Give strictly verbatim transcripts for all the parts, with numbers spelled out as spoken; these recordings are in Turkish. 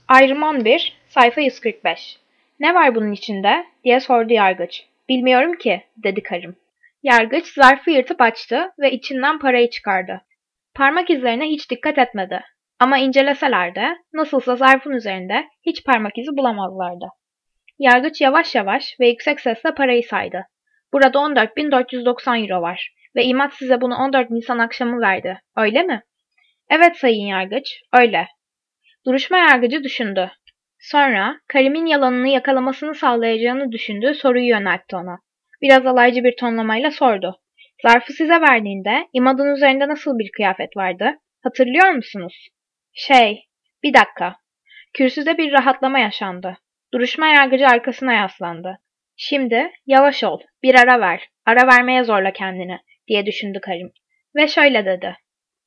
Ayrım on bir, sayfa yüz kırk beş. Ne var bunun içinde? Diye sordu yargıç. Bilmiyorum ki, dedi karım. Yargıç zarfı yırtıp açtı ve içinden parayı çıkardı. Parmak izlerine hiç dikkat etmedi. Ama inceleseler de nasılsa zarfın üzerinde hiç parmak izi bulamazlardı. Yargıç yavaş yavaş ve yüksek sesle parayı saydı. Burada on dört bin dört yüz doksan euro var ve İmat size bunu on dört Nisan akşamı verdi, öyle mi? Evet sayın yargıç, öyle. Duruşma yargıcı düşündü. Sonra Karim'in yalanını yakalamasını sağlayacağını düşündüğü soruyu yöneltti ona. Biraz alaycı bir tonlamayla sordu. Zarfı size verdiğinde İmad'ın üzerinde nasıl bir kıyafet vardı? Hatırlıyor musunuz? Şey, bir dakika. Kürsüde bir rahatlama yaşandı. Duruşma yargıcı arkasına yaslandı. Şimdi yavaş ol, bir ara ver, ara vermeye zorla kendini, diye düşündü Karim. Ve şöyle dedi.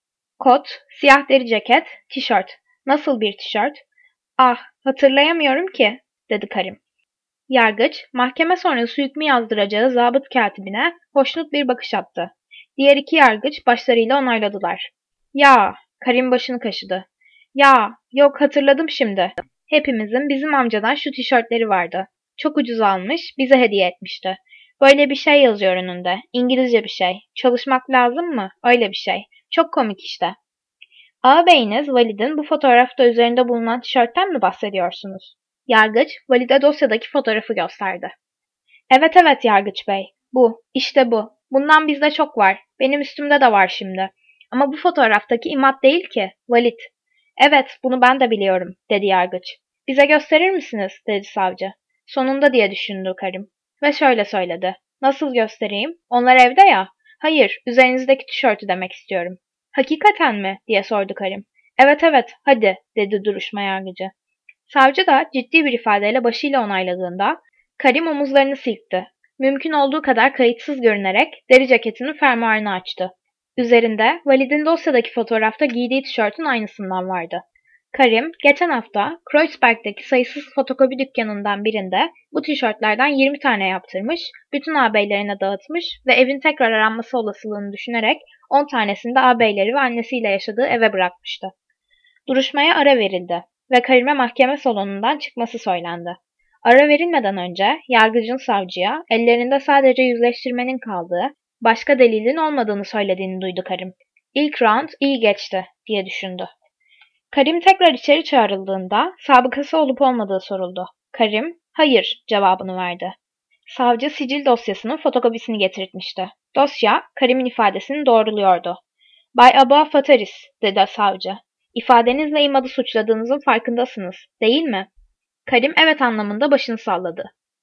Kot, siyah deri ceket, tişört. Nasıl bir tişört? Ah, hatırlayamıyorum ki, dedi Karim. Yargıç, mahkeme sonrası hükmü yazdıracağı zabıt katibine hoşnut bir bakış attı. Diğer iki yargıç başlarıyla onayladılar. Ya, Karim başını kaşıdı. Ya, yok hatırladım şimdi. Hepimizin bizim amcadan şu tişörtleri vardı. Çok ucuz almış, bize hediye etmişti. Böyle bir şey yazıyor önünde. İngilizce bir şey. Çalışmak lazım mı? Öyle bir şey. Çok komik işte. Ağabeyiniz Valid'in bu fotoğrafta üzerinde bulunan tişörtten mi bahsediyorsunuz? Yargıç, Valid'e dosyadaki fotoğrafı gösterdi. Evet evet Yargıç Bey. Bu, işte bu. Bundan bizde çok var. Benim üstümde de var şimdi. Ama bu fotoğraftaki İmat değil ki, Valid. Evet, bunu ben de biliyorum, dedi yargıç. Bize gösterir misiniz, dedi savcı. Sonunda diye düşündü Karim. Ve şöyle söyledi. Nasıl göstereyim? Onlar evde ya. Hayır, üzerinizdeki tişörtü demek istiyorum. Hakikaten mi? Diye sordu Karim. Evet evet, hadi, dedi duruşma yargıcı. Savcı da ciddi bir ifadeyle başıyla onayladığında Karim omuzlarını silkti. Mümkün olduğu kadar kayıtsız görünerek deri ceketinin fermuarını açtı. Üzerinde Valid'in dosyadaki fotoğrafta giydiği tişörtün aynısından vardı. Karim, geçen hafta Kreuzberg'deki sayısız fotokopi dükkanından birinde bu tişörtlerden yirmi tane yaptırmış, bütün ağabeylerine dağıtmış ve evin tekrar aranması olasılığını düşünerek on tanesini de ağabeyleri ve annesiyle yaşadığı eve bırakmıştı. Duruşmaya ara verildi ve Karim'e mahkeme salonundan çıkması söylendi. Ara verilmeden önce yargıcın savcıya ellerinde sadece yüzleştirmenin kaldığı, başka delilin olmadığını söylediğini duydu Karim. İlk round iyi geçti diye düşündü. Karim tekrar içeri çağrıldığında sabıkası olup olmadığı soruldu. Karim, hayır cevabını verdi. Savcı sicil dosyasının fotokopisini getirtmişti. Dosya, Karim'in ifadesini doğruluyordu. Bay Abba Fataris, dedi savcı. İfadenizle İmad'ı suçladığınızın farkındasınız, değil mi? Karim evet anlamında başını salladı.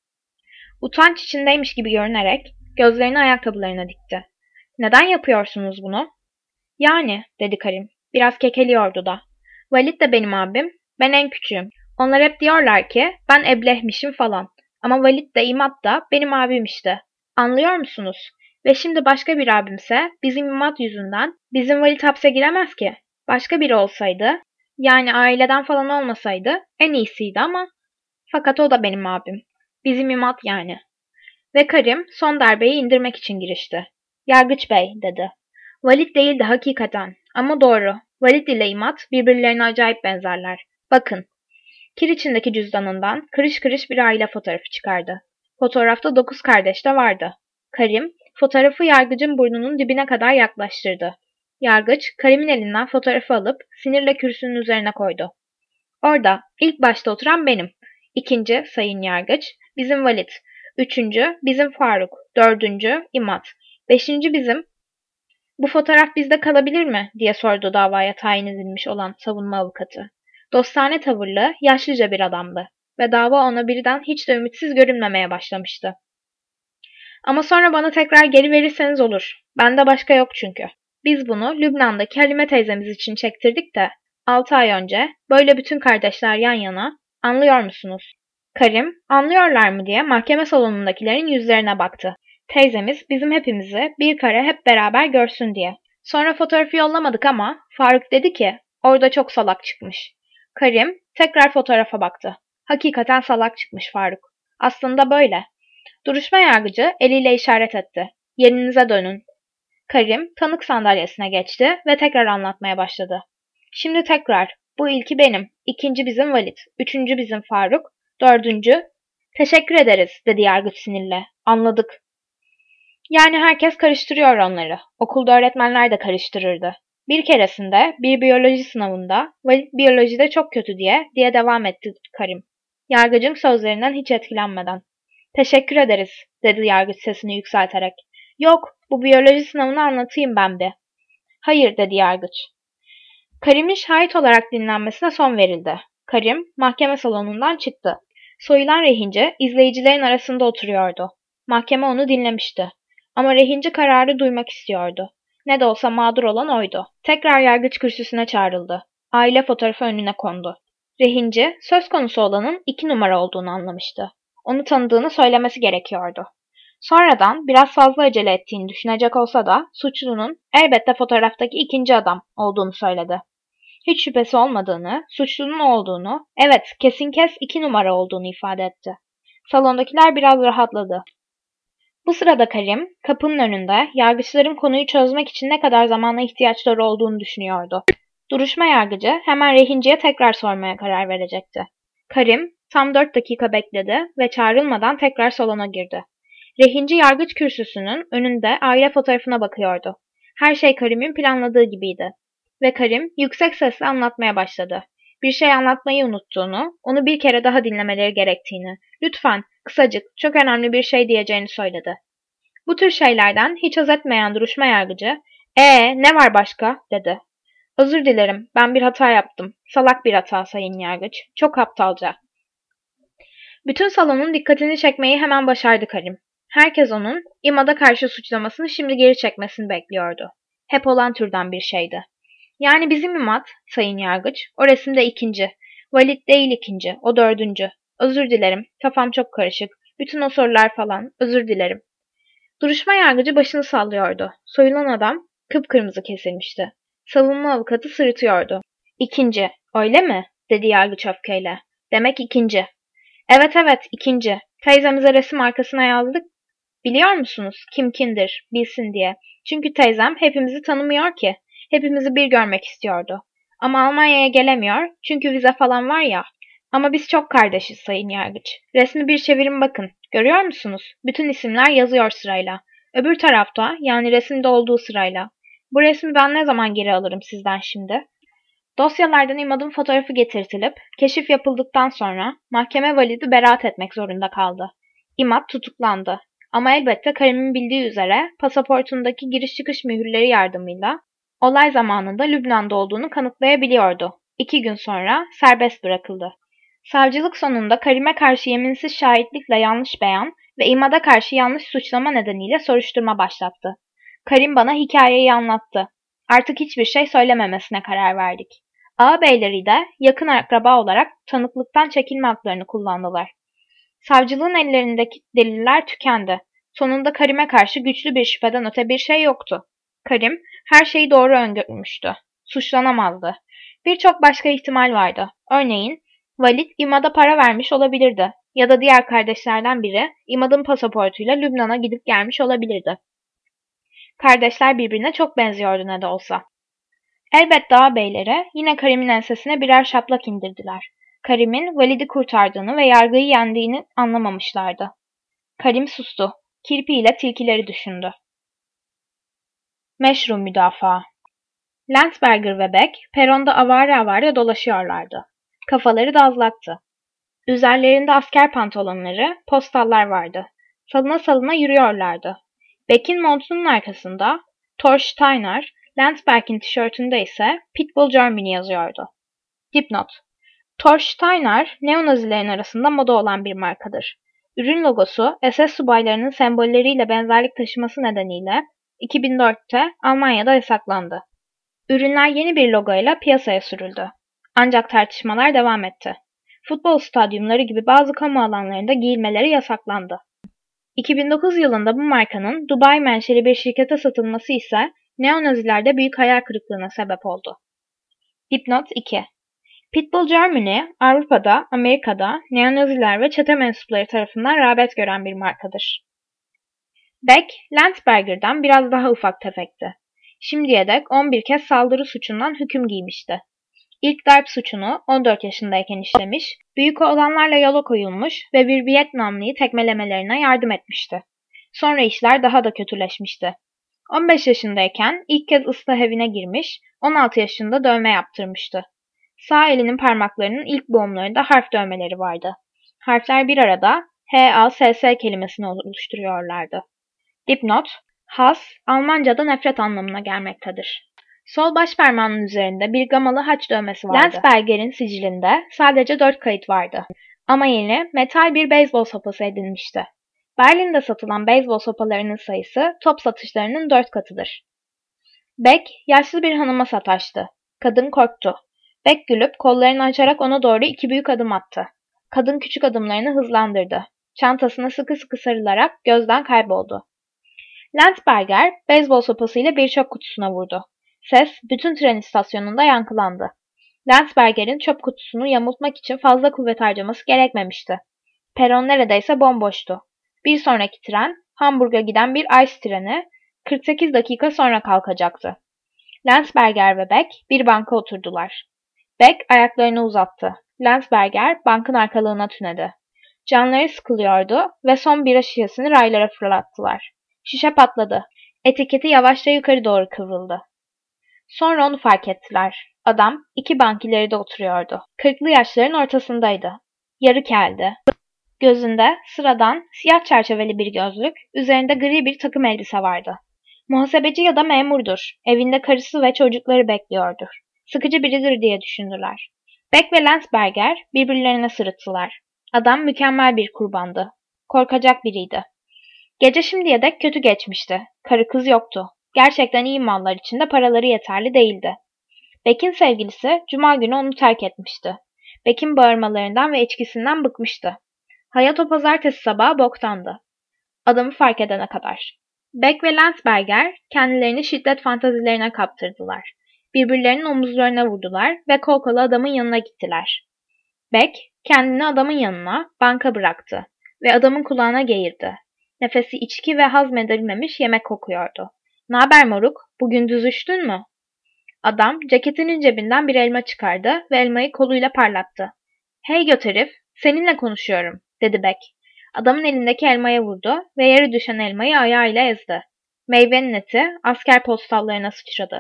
Utanç içindeymiş gibi görünerek gözlerini ayakkabılarına dikti. Neden yapıyorsunuz bunu? Yani, dedi Karim. Biraz kekeliyordu da. Valid de benim abim, ben en küçüğüm. Onlar hep diyorlar ki ben eblehmişim falan. Ama Valid de İmad da benim abim işte. Anlıyor musunuz? Ve şimdi başka bir abimse bizim İmad yüzünden bizim Valid hapse giremez ki. Başka biri olsaydı, yani aileden falan olmasaydı en iyisiydi ama fakat o da benim abim. Bizim İmad yani. Ve Karim son darbeyi indirmek için girişti. Yargıç Bey, dedi. Valid değildi hakikaten ama doğru. Valid ile İmad birbirlerine acayip benzerler. Bakın. Kir içindeki cüzdanından kırış kırış bir aile fotoğrafı çıkardı. Fotoğrafta dokuz kardeş de vardı. Karim, fotoğrafı yargıcın burnunun dibine kadar yaklaştırdı. Yargıç, Karim'in elinden fotoğrafı alıp sinirle kürsünün üzerine koydu. Orada, ilk başta oturan benim. İkinci, sayın yargıç, bizim Valid. Üçüncü, bizim Faruk. Dördüncü, İmad. Beşinci bizim... Bu fotoğraf bizde kalabilir mi? Diye sordu davaya tayin edilmiş olan savunma avukatı. Dostane tavırlı, yaşlıca bir adamdı ve dava ona birden hiç de ümitsiz görünmemeye başlamıştı. Ama sonra bana tekrar geri verirseniz olur. Bende başka yok çünkü. Biz bunu Lübnan'daki Halime teyzemiz için çektirdik de altı ay önce böyle bütün kardeşler yan yana, anlıyor musunuz? Karim, anlıyorlar mı diye mahkeme salonundakilerin yüzlerine baktı. Teyzemiz bizim hepimizi bir kare hep beraber görsün diye. Sonra fotoğrafı yollamadık ama Faruk dedi ki orada çok salak çıkmış. Karim tekrar fotoğrafa baktı. Hakikaten salak çıkmış Faruk. Aslında böyle. Duruşma yargıcı eliyle işaret etti. Yerinize dönün. Karim tanık sandalyesine geçti ve tekrar anlatmaya başladı. Şimdi tekrar Bu ilki benim, ikinci bizim Valit, üçüncü bizim Faruk, dördüncü... Teşekkür ederiz, dedi yargıç sinirle. Anladık. Yani herkes karıştırıyor onları. Okulda öğretmenler de karıştırırdı. Bir keresinde bir biyoloji sınavında Valit biyolojide çok kötü diye diye devam etti Karim. Yargıcın sözlerinden hiç etkilenmeden. Teşekkür ederiz, dedi yargıç sesini yükselterek. Yok, bu biyoloji sınavını anlatayım ben bir. Hayır, dedi yargıç. Karim'in şahit olarak dinlenmesine son verildi. Karim, mahkeme salonundan çıktı. Soyulan rehinci, izleyicilerin arasında oturuyordu. Mahkeme onu dinlemişti. Ama rehinci kararı duymak istiyordu. Ne de olsa mağdur olan oydu. Tekrar yargıç kürsüsüne çağrıldı. Aile fotoğrafı önüne kondu. Rehinci, söz konusu olanın iki numara olduğunu anlamıştı. Onu tanıdığını söylemesi gerekiyordu. Sonradan biraz fazla acele ettiğini düşünecek olsa da suçlunun elbette fotoğraftaki ikinci adam olduğunu söyledi. Hiç şüphesi olmadığını, suçlunun o olduğunu, evet kesin kes iki numara olduğunu ifade etti. Salondakiler biraz rahatladı. Bu sırada Karim, kapının önünde yargıçların konuyu çözmek için ne kadar zamana ihtiyaçları olduğunu düşünüyordu. Duruşma yargıcı hemen rehinciye tekrar sormaya karar verecekti. Karim tam dört dakika bekledi ve çağrılmadan tekrar salona girdi. Rehinci yargıç kürsüsünün önünde aile fotoğrafına bakıyordu. Her şey Karim'in planladığı gibiydi. Ve Karim yüksek sesle anlatmaya başladı. Bir şey anlatmayı unuttuğunu, onu bir kere daha dinlemeleri gerektiğini, lütfen, kısacık, çok önemli bir şey diyeceğini söyledi. Bu tür şeylerden hiç haz etmeyen duruşma yargıcı, ''Ee, ne var başka?'' dedi. ''Özür dilerim, ben bir hata yaptım. Salak bir hata sayın yargıç. Çok aptalca.'' Bütün salonun dikkatini çekmeyi hemen başardı Karim. Herkes onun İMA'da karşı suçlamasını şimdi geri çekmesini bekliyordu. Hep olan türden bir şeydi. Yani bizim İMAD, sayın yargıç, o resimde ikinci. Valit değil ikinci, o dördüncü. Özür dilerim, kafam çok karışık. Bütün o sorular falan, özür dilerim. Duruşma yargıcı başını sallıyordu. Soyulan adam kıpkırmızı kesilmişti. Savunma avukatı sırıtıyordu. İkinci, öyle mi? Dedi yargıç öfkeyle. Demek ikinci. Evet evet, ikinci. Teyzemize resim arkasına yazdık. Biliyor musunuz? Kim kimdir, bilsin diye. Çünkü teyzem hepimizi tanımıyor ki. Hepimizi bir görmek istiyordu. Ama Almanya'ya gelemiyor çünkü vize falan var ya. Ama biz çok kardeşiz sayın yargıç. Resmi bir çevirin bakın. Görüyor musunuz? Bütün isimler yazıyor sırayla. Öbür tarafta, yani resimde olduğu sırayla. Bu resmi ben ne zaman geri alırım sizden şimdi? Dosyalardan İMAD'ın fotoğrafı getirtilip, keşif yapıldıktan sonra mahkeme validi beraat etmek zorunda kaldı. İMAD tutuklandı. Ama elbette Karim'in bildiği üzere pasaportundaki giriş çıkış mühürleri yardımıyla olay zamanında Lübnan'da olduğunu kanıtlayabiliyordu. İki gün sonra serbest bırakıldı. Savcılık sonunda Karim'e karşı yeminsiz şahitlikle yanlış beyan ve İMAD'a karşı yanlış suçlama nedeniyle soruşturma başlattı. Karim bana hikayeyi anlattı. Artık hiçbir şey söylememesine karar verdik. Ağabeyleri de yakın akraba olarak tanıklıktan çekilme haklarını kullandılar. Savcılığın ellerindeki deliller tükendi. Sonunda Karim'e karşı güçlü bir şüpheden öte bir şey yoktu. Karim her şeyi doğru öngörmüştü. Suçlanamazdı. Birçok başka ihtimal vardı. Örneğin Valit İMAD'a para vermiş olabilirdi. Ya da diğer kardeşlerden biri İMAD'ın pasaportuyla Lübnan'a gidip gelmiş olabilirdi. Kardeşler birbirine çok benziyordu ne de olsa. Elbette ağabeyleri yine Karim'in ensesine birer şaplak indirdiler. Karim'in Valid'i kurtardığını ve yargıyı yendiğini anlamamışlardı. Karim sustu. Kirpiyle tilkileri düşündü. Meşru müdafaa. Landsberger ve Beck peronda avare avare dolaşıyorlardı. Kafaları dazlaktı. Üzerlerinde asker pantolonları, postallar vardı. Salına salına yürüyorlardı. Beck'in montunun arkasında Thor Steiner, Landsberg'in tişörtünde ise Pitbull Germany yazıyordu. Dipnot: Thor Steiner, neonazilerin arasında moda olan bir markadır. Ürün logosu S S subaylarının sembolleriyle benzerlik taşıması nedeniyle iki bin dörtte Almanya'da yasaklandı. Ürünler yeni bir logoyla piyasaya sürüldü. Ancak tartışmalar devam etti. Futbol stadyumları gibi bazı kamu alanlarında giyilmeleri yasaklandı. iki bin dokuz yılında bu markanın Dubai menşeli bir şirkete satılması ise neonazilerde büyük hayal kırıklığına sebep oldu. Dipnot iki: Pitbull Germany, Avrupa'da, Amerika'da neonaziler ve çete mensupları tarafından rağbet gören bir markadır. Beck, Landsberger'den biraz daha ufak tefekti. Şimdiye dek on bir kez saldırı suçundan hüküm giymişti. İlk darp suçunu on dört yaşındayken işlemiş, büyük olanlarla yola koyulmuş ve bir Vietnamlıyı tekmelemelerine yardım etmişti. Sonra işler daha da kötüleşmişti. on beş yaşındayken ilk kez ıslah evine girmiş, on altı yaşında dövme yaptırmıştı. Sağ elinin parmaklarının ilk boğumlarında harf dövmeleri vardı. Harfler bir arada H A S S kelimesini oluşturuyorlardı. Dipnot, has, Almanca'da nefret anlamına gelmektedir. Sol baş parmağının üzerinde bir gamalı haç dövmesi vardı. Lensberger'in sicilinde sadece dört kayıt vardı. Ama yeni metal bir beyzbol sopası edinmişti. Berlin'de satılan beyzbol sopalarının sayısı top satışlarının dört katıdır. Beck yaşlı bir hanıma sataştı. Kadın korktu. Beck gülüp kollarını açarak ona doğru iki büyük adım attı. Kadın küçük adımlarını hızlandırdı. Çantasına sıkı sıkı sarılarak gözden kayboldu. Lensberger beyzbol sopasıyla bir çöp kutusuna vurdu. Ses bütün tren istasyonunda yankılandı. Lensberger'in çöp kutusunu yamultmak için fazla kuvvet harcaması gerekmemişti. Peron neredeyse bomboştu. Bir sonraki tren, Hamburg'a giden bir Ice treni, kırk sekiz dakika sonra kalkacaktı. Lensberger ve Beck bir banka oturdular. Beck ayaklarını uzattı. Lensberger bankın arkalığına tünedi. Canları sıkılıyordu ve son bira şişesini raylara fırlattılar. Şişe patladı. Etiketi yavaşça yukarı doğru kıvrıldı. Sonra onu fark ettiler. Adam iki bank ileride oturuyordu. Kırklı yaşların ortasındaydı. Yarı keldi. Gözünde sıradan siyah çerçeveli bir gözlük, üzerinde gri bir takım elbise vardı. Muhasebeci ya da memurdur. Evinde karısı ve çocukları bekliyordur. Sıkıcı biridir diye düşündüler. Beck ve Lensberger birbirlerine sırıttılar. Adam mükemmel bir kurbandı. Korkacak biriydi. Gece şimdiye dek kötü geçmişti. Karı kız yoktu. Gerçekten iyi mallar için de paraları yeterli değildi. Beck'in sevgilisi cuma günü onu terk etmişti. Beck'in bağırmalarından ve içkisinden bıkmıştı. Hayat o pazartesi sabahı boktandı. Adamı fark edene kadar. Beck ve Lensberger kendilerini şiddet fantazilerine kaptırdılar. Birbirlerinin omuzlarına vurdular ve kol kola adamın yanına gittiler. Beck kendini adamın yanına, banka bıraktı ve adamın kulağına geğirdi. Nefesi içki ve hazmedilmemiş yemek kokuyordu. "Naber moruk, bugün düzüştün mü?" Adam ceketinin cebinden bir elma çıkardı ve elmayı koluyla parlattı. "Hey göt herif, seninle konuşuyorum," dedi Beck. Adamın elindeki elmaya vurdu ve yere düşen elmayı ayağıyla ezdi. Meyvenin eti asker postallarına sıçradı.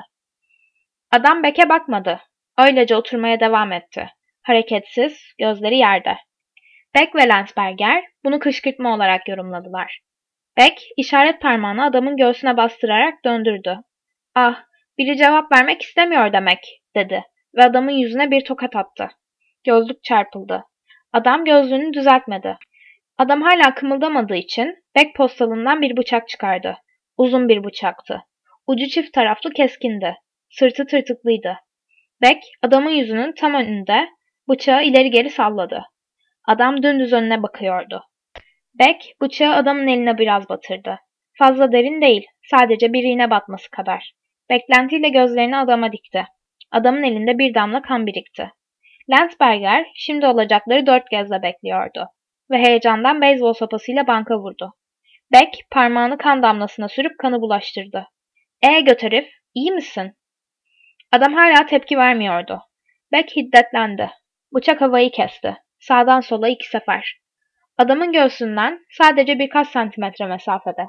Adam Beck'e bakmadı. Öylece oturmaya devam etti. Hareketsiz, gözleri yerde. Beck ve Lensberger bunu kışkırtma olarak yorumladılar. Beck işaret parmağını adamın göğsüne bastırarak döndürdü. "Ah, biri cevap vermek istemiyor demek," dedi ve adamın yüzüne bir tokat attı. Gözlük çarpıldı. Adam gözlüğünü düzeltmedi. Adam hala kımıldamadığı için Beck postalından bir bıçak çıkardı. Uzun bir bıçaktı. Ucu çift taraflı keskindi. Sırtı tırtıklıydı. Beck adamın yüzünün tam önünde bıçağı ileri geri salladı. Adam dümdüz önüne bakıyordu. Beck bıçağı adamın eline biraz batırdı. Fazla derin değil, sadece bir iğne batması kadar. Beklentiyle gözlerini adama dikti. Adamın elinde bir damla kan birikti. Lensberger şimdi olacakları dört gözle bekliyordu ve heyecandan beyzbol sopasıyla banka vurdu. Beck parmağını kan damlasına sürüp kanı bulaştırdı. "Ee göt herif, iyi misin?" Adam hala tepki vermiyordu. Beck hiddetlendi. Bıçak havayı kesti. Sağdan sola iki sefer. Adamın göğsünden sadece birkaç santimetre mesafede.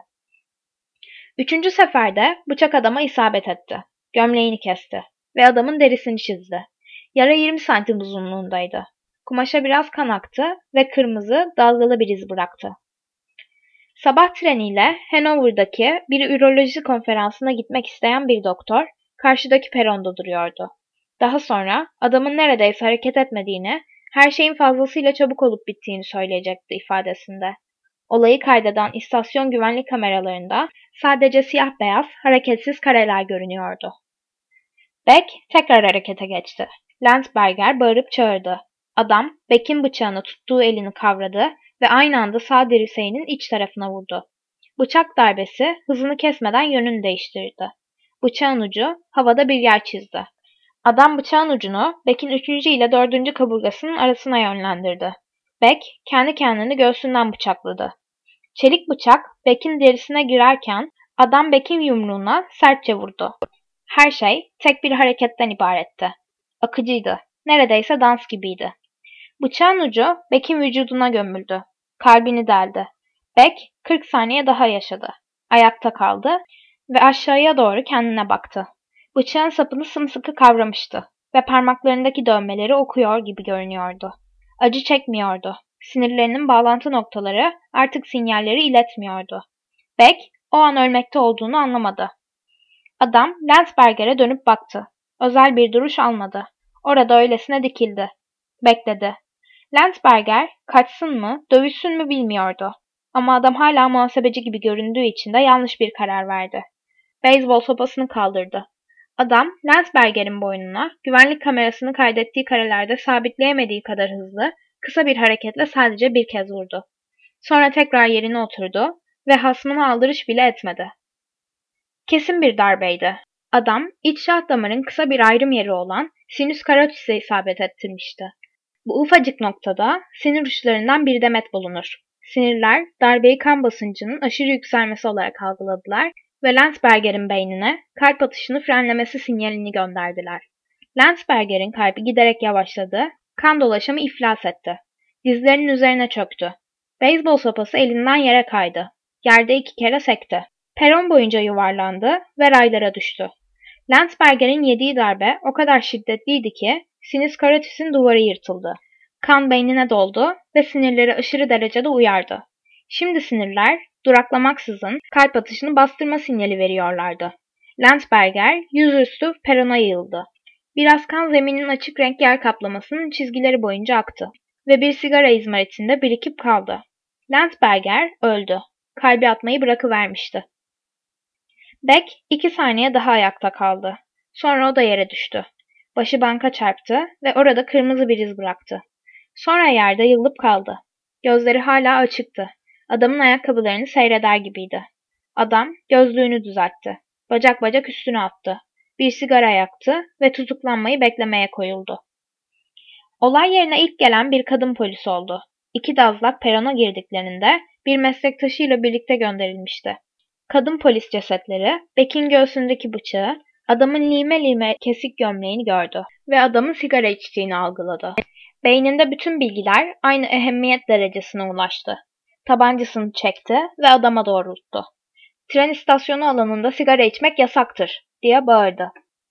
Üçüncü seferde bıçak adama isabet etti. Gömleğini kesti ve adamın derisini çizdi. Yara yirmi santim uzunluğundaydı. Kumaşa biraz kan aktı ve kırmızı, dalgalı bir iz bıraktı. Sabah treniyle Hanover'daki bir üroloji konferansına gitmek isteyen bir doktor, karşıdaki peronda duruyordu. Daha sonra adamın neredeyse hareket etmediğini, her şeyin fazlasıyla çabuk olup bittiğini söyleyecekti ifadesinde. Olayı kaydeden istasyon güvenlik kameralarında sadece siyah beyaz, hareketsiz kareler görünüyordu. Beck tekrar harekete geçti. Lensberger bağırıp çağırdı. Adam, Beck'in bıçağını tuttuğu elini kavradı ve aynı anda sağ dirseğinin iç tarafına vurdu. Bıçak darbesi hızını kesmeden yönünü değiştirdi. Bıçağın ucu havada bir yer çizdi. Adam bıçağın ucunu Beck'in üçüncü ile dördüncü kaburgasının arasına yönlendirdi. Beck kendi kendini göğsünden bıçakladı. Çelik bıçak Beck'in derisine girerken adam Beck'in yumruğuna sertçe vurdu. Her şey tek bir hareketten ibaretti. Akıcıydı. Neredeyse dans gibiydi. Bıçağın ucu Beck'in vücuduna gömüldü. Kalbini deldi. Beck kırk saniye daha yaşadı. Ayakta kaldı ve aşağıya doğru kendine baktı. Bıçağın sapını sımsıkı kavramıştı ve parmaklarındaki dövmeleri okuyor gibi görünüyordu. Acı çekmiyordu. Sinirlerinin bağlantı noktaları artık sinyalleri iletmiyordu. Beck o an ölmekte olduğunu anlamadı. Adam Landsberger'e dönüp baktı. Özel bir duruş almadı. Orada öylesine dikildi. Bekledi. Landsberger kaçsın mı, dövüşsün mü bilmiyordu. Ama adam hala muhasebeci gibi göründüğü için de yanlış bir karar verdi. Beyzbol sopasını kaldırdı. Adam, Landsberger'in boynuna, güvenlik kamerasını kaydettiği karelerde sabitleyemediği kadar hızlı, kısa bir hareketle sadece bir kez vurdu. Sonra tekrar yerine oturdu ve hasmına aldırış bile etmedi. Kesin bir darbeydi. Adam, iç şah damarın kısa bir ayrım yeri olan sinüs karotis'e isabet ettirmişti. Bu ufacık noktada sinir uçlarından bir demet bulunur. Sinirler darbeyi kan basıncının aşırı yükselmesi olarak algıladılar ve Landsberger'in beynine kalp atışını frenlemesi sinyalini gönderdiler. Landsberger'in kalbi giderek yavaşladı, kan dolaşımı iflas etti. Dizlerinin üzerine çöktü. Beyzbol sopası elinden yere kaydı. Yerde iki kere sekti. Peron boyunca yuvarlandı ve raylara düştü. Landsberger'in yediği darbe o kadar şiddetliydi ki sinüs karotis'in duvarı yırtıldı. Kan beynine doldu ve sinirleri aşırı derecede uyardı. Şimdi sinirler duraklamaksızın kalp atışını bastırma sinyali veriyorlardı. Landsberger yüzüstü perona yığıldı. Biraz kan zeminin açık renk yer kaplamasının çizgileri boyunca aktı ve bir sigara izmaritinde birikip kaldı. Landsberger öldü. Kalbi atmayı bırakıvermişti. Beck iki saniye daha ayakta kaldı. Sonra o da yere düştü. Başı banka çarptı ve orada kırmızı bir iz bıraktı. Sonra yerde yığılıp kaldı. Gözleri hala açıktı. Adamın ayakkabılarını seyreder gibiydi. Adam gözlüğünü düzeltti. Bacak bacak üstüne attı. Bir sigara yaktı ve tutuklanmayı beklemeye koyuldu. Olay yerine ilk gelen bir kadın polis oldu. İki dazlak perona girdiklerinde bir meslektaşıyla birlikte gönderilmişti. Kadın polis cesetleri Beck'in göğsündeki bıçağı, adamın lime lime kesik gömleğini gördü ve adamın sigara içtiğini algıladı. Beyninde bütün bilgiler aynı ehemmiyet derecesine ulaştı. Tabancasını çekti ve adama doğrulttu. Tren istasyonu alanında sigara içmek yasaktır, diye bağırdı.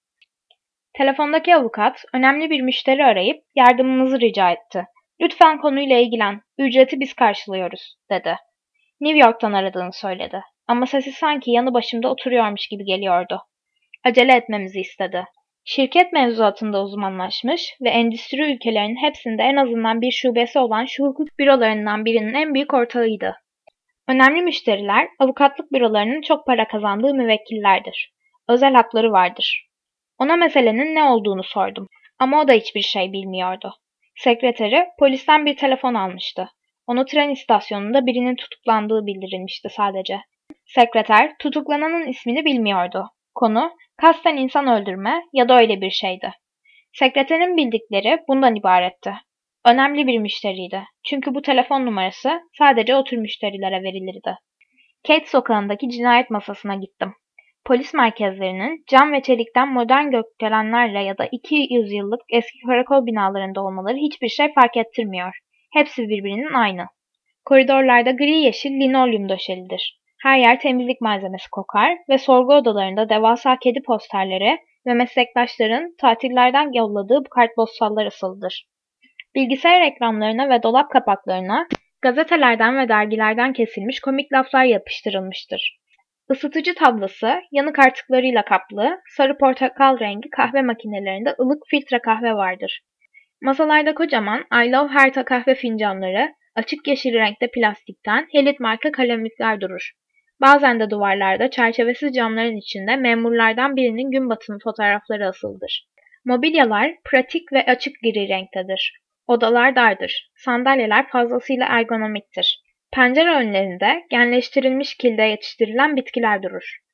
Telefondaki avukat önemli bir müşteri arayıp yardımınızı rica etti. Lütfen konuyla ilgilen, ücreti biz karşılıyoruz, dedi. New York'tan aradığını söyledi. Ama sesi sanki yanı başımda oturuyormuş gibi geliyordu. Acele etmemizi istedi. Şirket mevzuatında uzmanlaşmış ve endüstri ülkelerinin hepsinde en azından bir şubesi olan şu hukuk bürolarından birinin en büyük ortağıydı. Önemli müşteriler, avukatlık bürolarının çok para kazandığı müvekkillerdir. Özel hakları vardır. Ona meselenin ne olduğunu sordum. Ama o da hiçbir şey bilmiyordu. Sekreteri polisten bir telefon almıştı. Onu tren istasyonunda birinin tutuklandığı bildirilmişti sadece. Sekreter tutuklananın ismini bilmiyordu. Konu kasten insan öldürme ya da öyle bir şeydi. Sekreterin bildikleri bundan ibaretti. Önemli bir müşteriydi. Çünkü bu telefon numarası sadece o tür müşterilere verilirdi. Kate sokağındaki cinayet masasına gittim. Polis merkezlerinin cam ve çelikten modern gökdelenlerle ya da iki yüz yıllık eski karakol binalarında olmaları hiçbir şey fark ettirmiyor. Hepsi birbirinin aynı. Koridorlarda gri yeşil linolyum döşelidir. Her yer temizlik malzemesi kokar ve sorgu odalarında devasa kedi posterleri ve meslektaşların tatillerden yolladığı kartpostallar asılıdır. Bilgisayar ekranlarına ve dolap kapaklarına gazetelerden ve dergilerden kesilmiş komik laflar yapıştırılmıştır. Isıtıcı tablası yanık artıklarıyla kaplı, sarı portakal rengi kahve makinelerinde ılık filtre kahve vardır. Masalarda kocaman I Love Herta kahve fincanları, açık yeşil renkte plastikten Helit marka kalemlikler durur. Bazen de duvarlarda çerçevesiz camların içinde memurlardan birinin gün batımı fotoğrafları asılıdır. Mobilyalar pratik ve açık gri renktedir. Odalar dardır. Sandalyeler fazlasıyla ergonomiktir. Pencere önlerinde genleştirilmiş kilde yetiştirilen bitkiler durur.